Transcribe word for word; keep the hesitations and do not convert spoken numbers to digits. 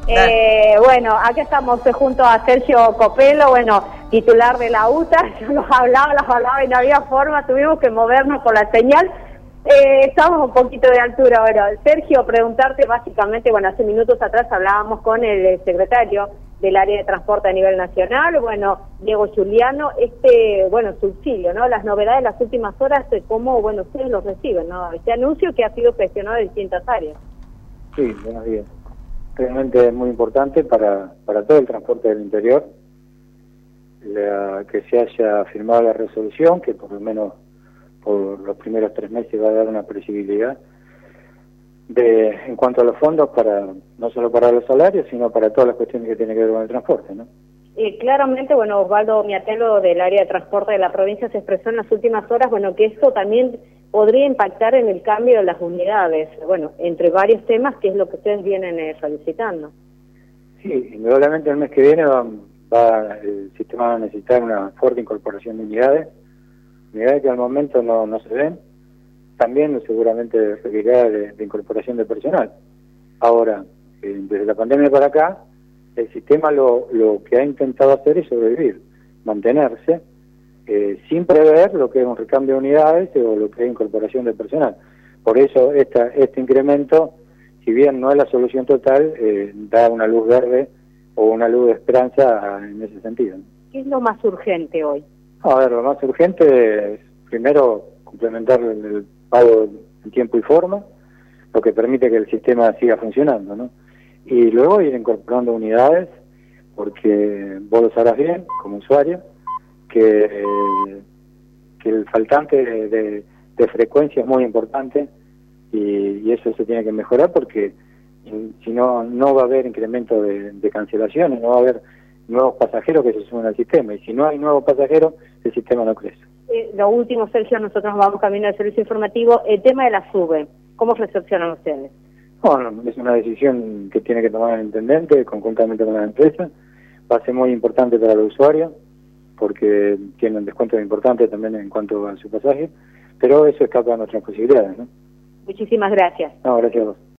Eh, bueno, aquí estamos eh, junto a Sergio Copelo, bueno, titular de la U T A. Yo los hablaba, los hablaba y no había forma, tuvimos que movernos por la señal. Eh, estamos un poquito de altura. Bueno, Sergio, preguntarte básicamente, bueno, hace minutos atrás hablábamos con el secretario del área de transporte a nivel nacional, bueno, Diego Giuliano, este, bueno, subsidio, ¿no? Las novedades de las últimas horas, de cómo, bueno, ustedes los reciben, ¿no? Este anuncio que ha sido gestionado en distintas áreas. Sí, buenos días. Realmente es muy importante para, para todo el transporte del interior la, que se haya firmado la resolución, que por lo menos por los primeros tres meses va a dar una previsibilidad de, en cuanto a los fondos, para no solo para los salarios, sino para todas las cuestiones que tienen que ver con el transporte, ¿no? Y claramente, bueno, Osvaldo Miatelo del área de transporte de la provincia se expresó en las últimas horas, bueno, que esto también podría impactar en el cambio de las unidades, bueno, entre varios temas, que es lo que ustedes vienen eh, solicitando. Sí, indudablemente el mes que viene va, va el sistema va a necesitar una fuerte incorporación de unidades, unidades que al momento no, no se ven, también seguramente requerirá de, de incorporación de personal. Ahora, eh, desde la pandemia para acá, el sistema lo, lo que ha intentado hacer es sobrevivir, mantenerse, eh, sin prever lo que es un recambio de unidades o lo que es incorporación de personal. Por eso esta, este incremento, si bien no es la solución total, eh, da una luz verde o una luz de esperanza en ese sentido. ¿Qué es lo más urgente hoy? A ver, lo más urgente es, primero, complementar el, el pago en tiempo y forma, lo que permite que el sistema siga funcionando, ¿no? Y luego ir incorporando unidades, porque vos lo sabrás bien, como usuario, que, eh, que el faltante de, de, de frecuencia es muy importante y, y eso se tiene que mejorar, porque si no, no va a haber incremento de, de cancelaciones, no va a haber nuevos pasajeros que se sumen al sistema, y si no hay nuevos pasajeros, el sistema no crece. Eh, lo último, Sergio, nosotros vamos camino al servicio informativo, el tema de la SUBE, ¿cómo recepcionan ustedes? Bueno, es una decisión que tiene que tomar el intendente conjuntamente con la empresa. Va a ser muy importante para los usuarios porque tienen descuentos importantes también en cuanto a su pasaje, pero eso escapa a nuestras posibilidades, ¿no? Muchísimas gracias. No, gracias a vos.